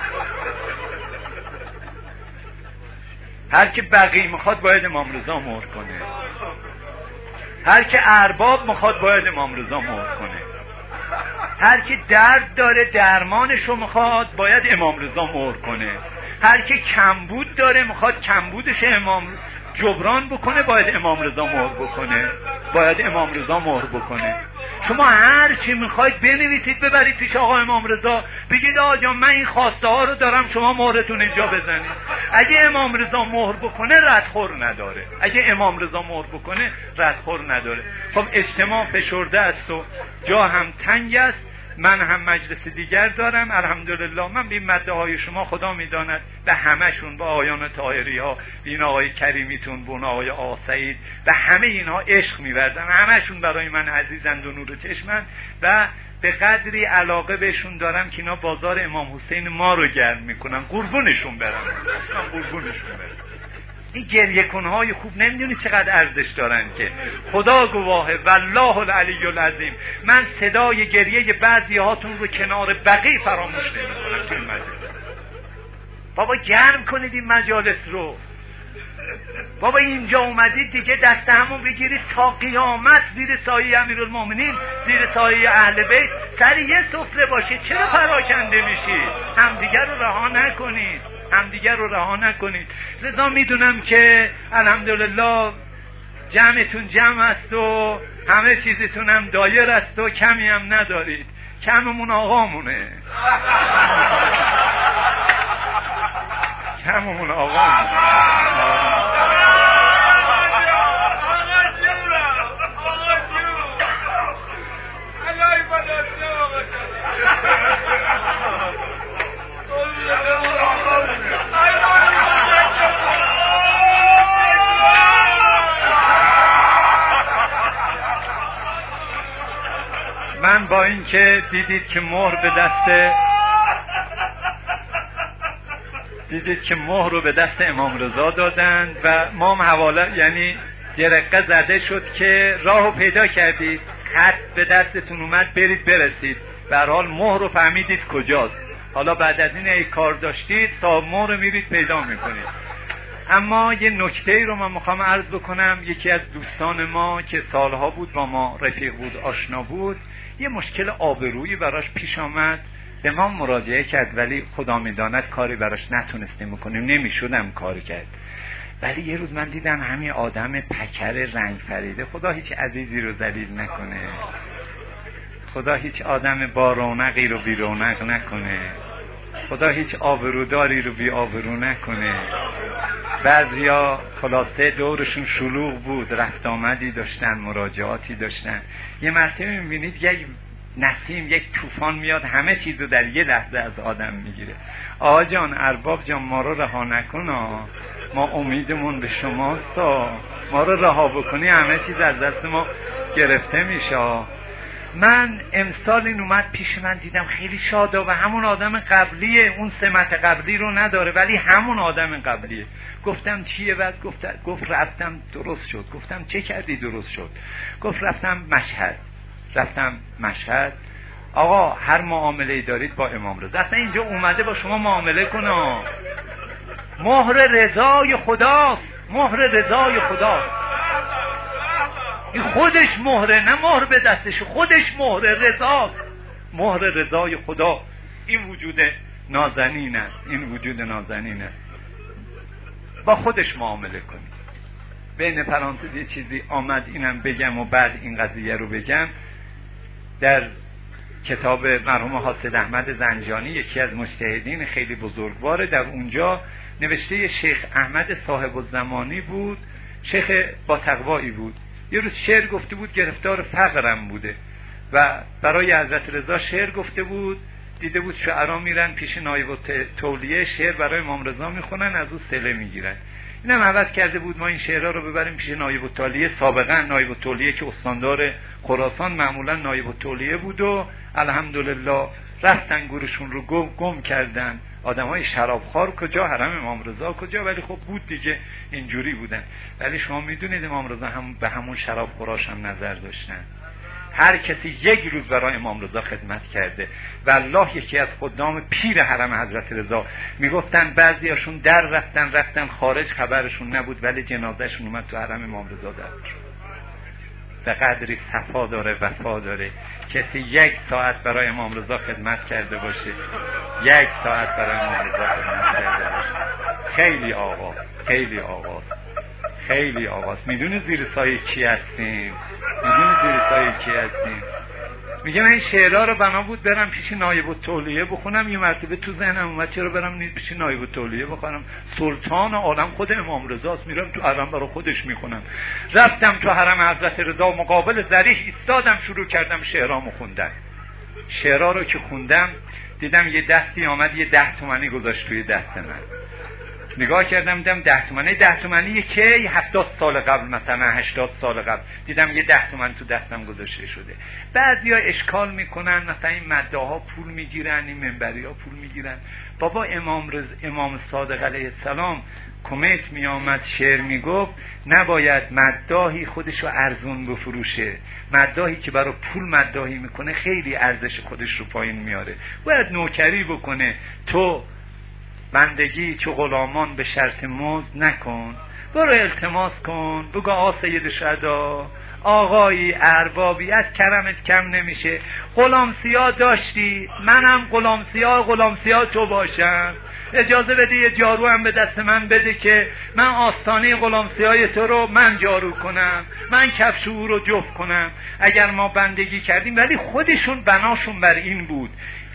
هر کی بقیع میخواد باید امام رضا مهر کنه. هر کی ارباب میخواد باید امام رضا مهر کنه. هر کی درد داره درمانشو میخواد باید امام رضا مهر کنه. هر کی کمبود داره میخواد کمبودش امام جبران بکنه باید امام رضا مهر بکنه. باید امام رضا مهر بکنه. شما هر چی میخواید بنویسید ببرید پیش آقا امام رضا، بگید آقا جان من این خواسته ها رو دارم، شما مهرتون اینجا بزنید. اگه امام رضا مهر بکنه ردخور نداره. اگه امام رضا مهر بکنه ردخور نداره. خب اجتماع فشرده است و جا هم تنگ است. من هم مجلس دیگر دارم الحمدلله. من به این مده های شما خدا میداند به همشون، به آیان طاهری ها، به این آقای کریمیتون، به اون آقای آقا سعید، به همه اینها عشق می‌ورزم. همشون برای من عزیزند و نور چشمند و به قدری علاقه بهشون دارم که اینا بازار امام حسین ما رو گرم میکنن. قربونشون برم، قربونشون برم. این گریه کنهای خوب نمیدونی چقدر ارزش دارن که خدا گواهه والله العلی العظیم من صدای گریه بعضی هاتون رو کنار بقیه فراموش نمیکنم. تو این مجلس بابا گرم کنید این مجالس رو. بابا اینجا اومدید دیگه دست همون بگیرید تا قیامت زیر سایه امیرالمومنین، زیر سایه اهل بیت سر یه سفره باشید. چرا پراکنده میشید؟ همدیگر رو رها نکنید، همدیگر رو رها نکنید. لذا میدونم که الحمدلله جمعتون جمع است و همه چیزتون هم دایر است و کمی هم ندارید. کممون آقامونه. همون آقا من با اینکه دیدید که مهر به دست دیدید که مهر رو به دست امام رضا دادند و ما هم حواله، یعنی جرقه زده شد که راهو پیدا کردید، خط به دستتون اومد، برید برسید. به هر حال مهر رو فهمیدید کجاست. حالا بعد از این ای کار داشتید صاحب مهر رو میرید پیدا میکنید. اما یه نکته رو من میخوام عرض بکنم. یکی از دوستان ما که سالها بود با ما رفیق بود، آشنا بود، یه مشکل آبرویی براش پیش آمد، به ما مراجعه کرد، ولی خدا میداند کاری براش نتونستیم بکنیم، نمیشدم کاری کرد. ولی یه روز من دیدم همین آدم پکر رنگ فریده، خدا هیچ عزیزی رو ذلیل نکنه، خدا هیچ آدم با رونقی رو بی رونق نکنه، خدا هیچ آبروداری رو بی آبرو نکنه. بعضیا خلاصه دورشون شلوغ بود، رفت آمدی داشتن، مراجعاتی داشتن. یه مرتبه میبینید یک نسیم، یک طوفان میاد، همه چیز رو در یه لحظه از آدم میگیره. آقا جان، ارباب جان، ما رو رها نکن، ما امیدمون به شماست، ما رو رها بکنی همه چیز از دست ما گرفته میشه. من امسال این اومد پیش من، دیدم خیلی شاده و همون آدم قبلیه، اون سمت قبلی رو نداره ولی همون آدم قبلیه. گفتم چیه؟ بعد گفت گفت رفتم درست شد. گفتم چه کردی درست شد؟ گفت رفتم مشهد. رفتم مشهد. آقا هر معامله‌ای دارید با امام رضا، اصلا اینجا اومده با شما معامله کنه، مهر رضای خداست، مهر رضای خداست. این خودش مهره، نه مهر به دستش، خودش مهر رضاست، مهر رضای خدا. این وجود نازنین است، این وجود نازنین است. با خودش معامله کنید. بین پرانتز یه چیزی آمد اینم بگم و بعد این قضیه رو بگم. در کتاب مرحوم حاسد احمد زنجانی، یکی از مجتهدین خیلی بزرگواره، در اونجا نوشته شیخ احمد صاحب الزمانی بود، شیخ با تقوایی بود. یه روز شعر گفته بود، گرفتار فقرم بوده و برای حضرت رضا شعر گفته بود. دیده بود شعرا میرن پیش نایب تولیه، شعر برای امام رضا میخونن، از او صله میگیرن. اینم عوض کرده بود، ما این شعرها رو ببریم پیش نایب التولیه. سابقا نایب التولیه که استاندار خراسان معمولا نایب التولیه بود و الحمدلله رفتن گورشون رو گم, گم کردن. آدمای شرابخوار کجا، حرم امام رضا کجا، ولی خب بود دیگه، اینجوری بودن. ولی شما میدونید امام رضا هم به همون شرابخوراش هم نظر داشتن. هر کسی یک روز برای امام رضا خدمت کرده. والله یکی از خدام پیر حرم حضرت رضا میگفتن بعضیاشون در رفتن رفتن خارج، خبرشون نبود، ولی جنازهشون اومد تو حرم امام رضا در. به قدری صفا داره، وفا داره. کسی یک ساعت برای امام رضا خدمت کرده باشه، یک ساعت برای امام رضا خدمت کرده باشه، خیلی آقا، خیلی آقا، خیلی آقا. میدونی زیر سایه کی هستیم؟ میدونی زیر سایه کی هستیم؟ میگه من این شعرها رو بنا بود برم پیش نایب التولیه بخونم. یه مرتبه تو ذهنم اومد چرا برم پیش نایب التولیه بخونم؟ سلطان عالم خود امام رضاست، میرم تو حرم برای خودش میخونم. رفتم تو حرم حضرت رضا، مقابل ضریح ایستادم، شروع کردم شعرامو خوندن. شعرها رو که خوندم دیدم یه دستی آمد یه ده تومانی گذاشت توی دست من. نگاه کردم دیدم ده تومنه، ده تومنی که هفتاد سال قبل، مثلا هشتاد سال قبل، دیدم یه ده تومن تو دستم گذاشته شده. بعضیا اشکال میکنن، مثلا این مداها پول میگیرن، این منبری ها پول میگیرن. بابا امام رز امام صادق علیه السلام کمیت میامد شعر میگفت نباید مداهی خودشو ارزون بفروشه. مداهی که برای پول مداهی میکنه خیلی ارزش خودش رو پایین میاره. باید نوکری بکنه. تو بندگی چو غلامان به شرط مزد نکن، برو التماس کن، بگو آ سید شهدا، آقایی اربابی از کرمت کم نمیشه، غلام سیاه داشتی، منم غلام سیاه غلام سیاه تو باشم، اجازه بده یه جارو هم به دست من بده که من آستانه غلام سیاه تو رو من جارو کنم، من کفش او رو جفت کنم. اگر ما بندگی کردیم، ولی خودشون بناشون بر این بود.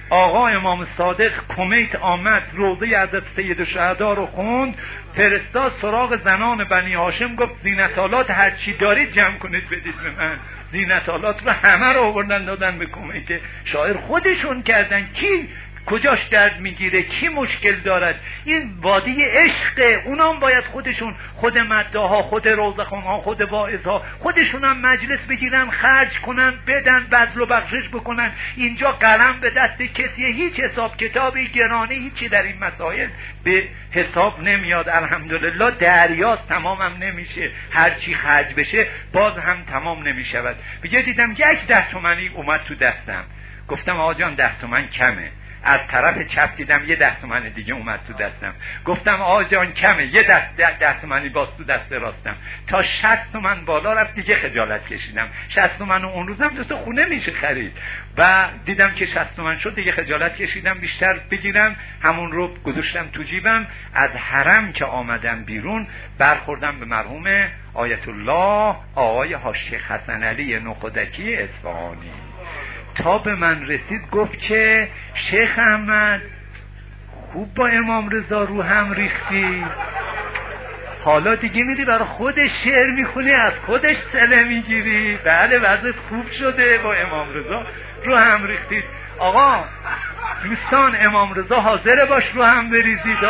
آقا امام صادق کمیت آمد، روضه حضرت سید الشهدا رو خوند، فرستاد سراغ زنان بنی هاشم، گفت زینتالات هر چی دارید جمع کنید بدید به من. زینتالات رو همه رو آوردن دادن به کمیت شاعر، خودشون کردن. کی کجاش درد میگیره، کی مشکل دارد، این وادی عشقه. اونام باید خودشون، خود مداها، خود روزخونها، خود واعظها، خودشون هم مجلس بگیرن، خرج کنن، بدن، بذل و بخشش بکنن. اینجا قلم به دست کسی، هیچ حساب کتابی، گرانی، هیچی در این مسائل به حساب نمیاد. الحمدلله دریاست، تمام هم نمیشه. هر چی خرج بشه باز هم تمام نمیشود. میگه دیدم یک ده تومنی اومد تو دستم، گفتم آقا جان ده تومن کمه. از طرف چپ دیدم یه ده تومن دیگه اومد تو دستم، گفتم آقا جان کمه، یه ده, ده, ده تومنی باز تو دست راستم. تا شصت تومن بالا رفت، دیگه خجالت کشیدم. شصت تومن اون روزم دوست خونه میشه خرید و دیدم که شصت تومن شد، دیگه خجالت کشیدم بیشتر بگیرم. همون رو گذاشتم تو جیبم. از حرم که آمدم بیرون برخوردم به مرحوم آیت الله آقای حاج حسن علی نخودکی اصفهانی. تا به من رسید گفت که شیخ احمد خوب با امام رضا رو هم ریختی، حالا دیگه میری برای خودش شعر میخونی، از خودش صله میگیری. بله وضعت خوب شده، با امام رضا رو هم ریختید. آقا دوستان امام رضا حاضره باش رو هم بریزید،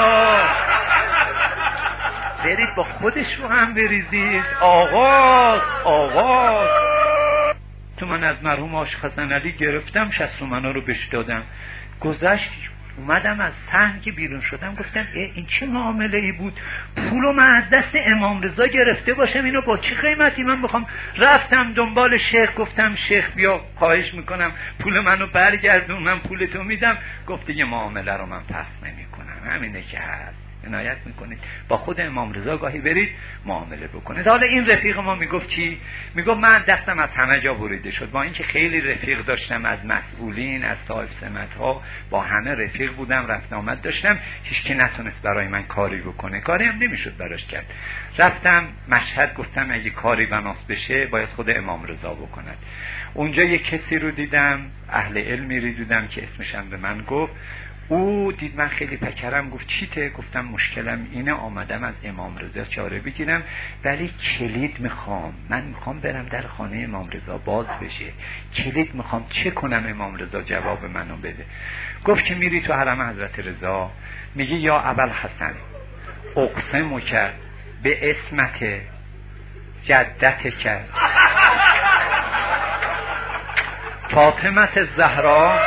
برید با خودش رو هم بریزید. آغاز آغاز تو من از مرحوم حاج حسن علی گرفتم، شصت تومنا رو بهش دادم. گذشت اومدم از صحن که بیرون شدم گفتم این چه معامله ای بود، پولو من از دست امام رضا گرفته باشم، اینو با چه قیمتی من بخوام. رفتم دنبال شیخ، گفتم شیخ بیا خواهش میکنم پول منو برگردون، من پولتو میدم. گفت دیگه معامله رو من پس نمیکنم، همینه که هست. عنایت میکنید با خود امام رضا گاهی برید معامله بکنید. حالا این رفیق ما میگفت چی؟ میگفت من دستم از همه جا بریده شد، با اینکه خیلی رفیق داشتم، از مسئولین، از صاحب سمت ها، با همه رفیق بودم، رفت آمد داشتم، هیچ کی نتونست برای من کاری بکنه، کاری هم نمیشد براش کرد. رفتم مشهد، گفتم اگه کاری بناس بشه باید خود امام رضا بکند. اونجا یک کسی رو دیدم، اهل علمی رو دیدم که اسمشم به من گفت. او دید من خیلی پکرم، گفت چیته؟ گفتم مشکلم اینه، آمدم از امام رضا چاره بگیرم، ولی کلید میخوام، من میخوام برم در خانه امام رضا باز بشه، کلید میخوام، چه کنم امام رضا جواب منو بده؟ گفت که میری تو حرم حضرت رضا، میگی یا ابوالحسن اقسم کرد به اسمت جدت کرد فاطمه زهرا،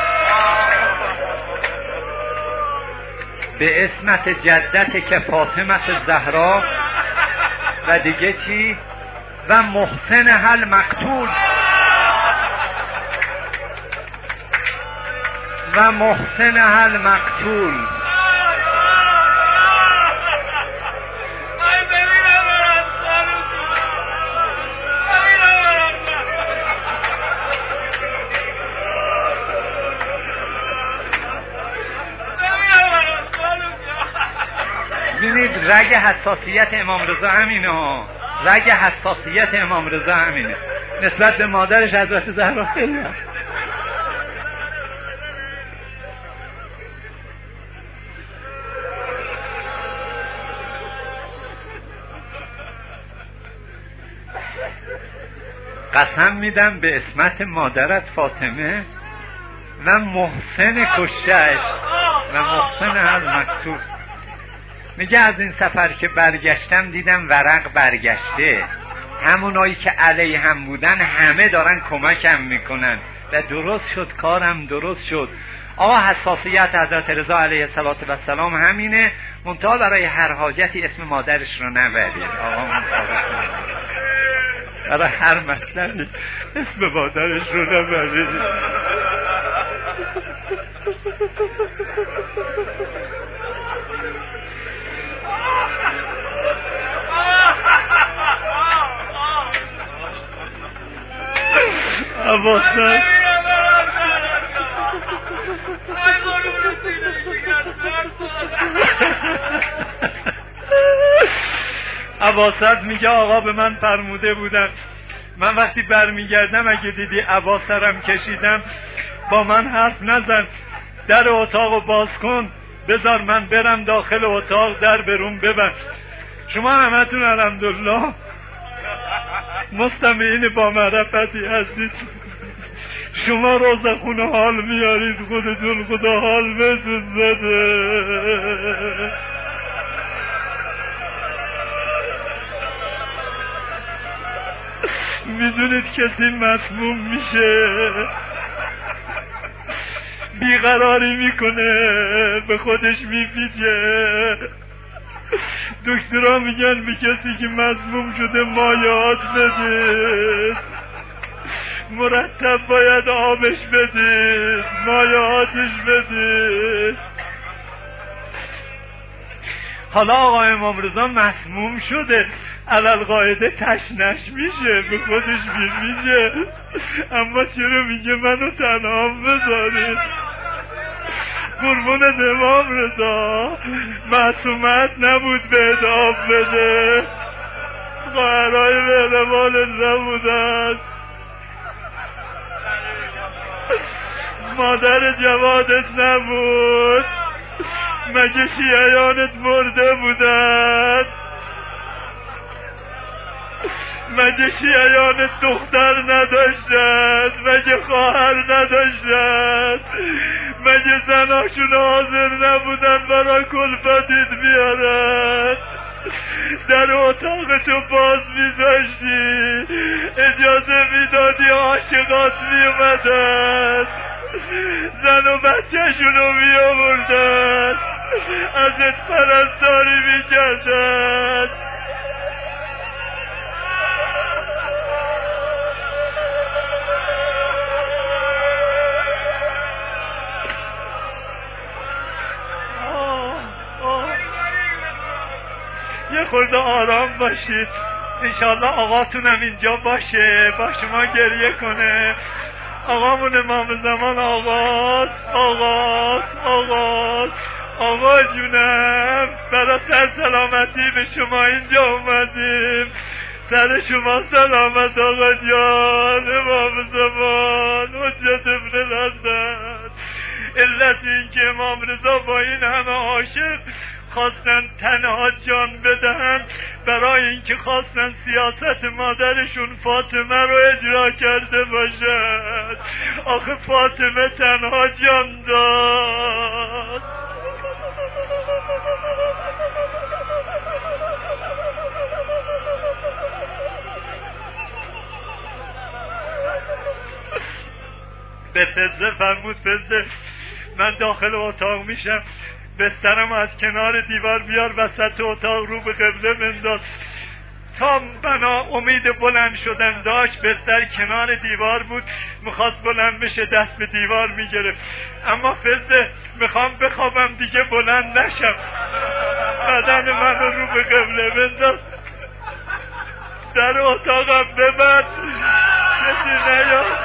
به اسمت جدت که فاطمه زهرا، و دیگه چی؟ و محسن هل مقتول، و محسن هل مقتول. ببینید رگ حساسیت امام رضا همینه ها، رگ حساسیت امام رضا همینه نسبت به مادرش حضرت زهرا. خیلی قسم میدم به اسمت مادرت فاطمه و محسن کشتش و محسن هل مقتول. میگه از این سفر که برگشتم دیدم ورق برگشته، همونایی که علیه هم بودن همه دارن کمکم میکنن و درست شد، کارم درست شد. آقا حساسیت حضرت رضا علیه السلام همینه، منتها برای هر حاجتی اسم مادرش رو نبرید. آقا منتها برای هر مطلبی اسم مادرش رو نبرید. عباسد عباسد میگه آقا به من فرموده بودن من وقتی برمیگردم اگه دیدی عباسرم کشیدم با من حرف نزن، در اتاقو باز کن، بذار من برم داخل اتاق، در برون ببند. شما همتون الحمدلله مستمعین با معرفتی هستید، شما روزخونه حال میارید، خودتون خدا حال بهتون بده. میدونید کسی مسموم میشه، بیقراری میکنه، به خودش میپیچه. دکترها میگن به کسی که مسموم شده مایعات بده، مرتب باید آبش بده، مایعاتش بده. حالا آقا امام رضا مسموم شده، علل قاعده تشنش میشه، به خودش میپیچه، اما چرا میگه منو تنها بذارید؟ قربونت امام رضا، معصومت نبود به آب بده، خواهرهای مهربانت نبودن، مادر جوادت نبود، مگه شیعیانت مرده بودن؟ مگه شیعیانت دختر نداشتن؟ مگه خواهر نداشتن؟ مگه زناشون حاضر نبودن برای کلفتت بیارن؟ در اتاق تو باز میذاشتی، اجازه میدادی عاشقات میومدن، زن و بچهشونو میآوردن، ازت پرستاری میکردن. یه خورده آرام باشید، انشالله آقاتونم اینجا باشه، با شما گریه کنه. آقامون امام زمان آقاست، آقاست، آقاست. آقا جونم، برای سر سلامتی به شما اینجا اومدیم. سر شما سلامت آقا جان، امام زمان حجت ابن الحسن. علت این که امام رضا با این همه عاشق خواستن تنها جان بدهن، برای اینکه خواستن سیاست مادرشون فاطمه رو اجرا کرده باشد. آخه فاطمه تنها جان داد. به فزه فرمود، فزه من داخل اتاق میشم، بسترم از کنار دیوار بیار وسط اتاق، رو به قبله بنداز. تا بنا امید بلند شدن داشت، بستر کنار دیوار بود، میخواست بلند بشه دست به دیوار میگرفت. اما فزه میخوام بخوابم دیگه بلند نشم، بدن من رو به قبله بنداز، در اتاقم ببند، کسی نیاد،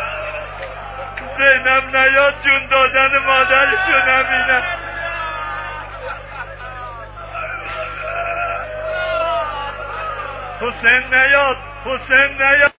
زینب نیاد، جون دادن مادرشو نبینم. حسین نیاد، حسین نیاد.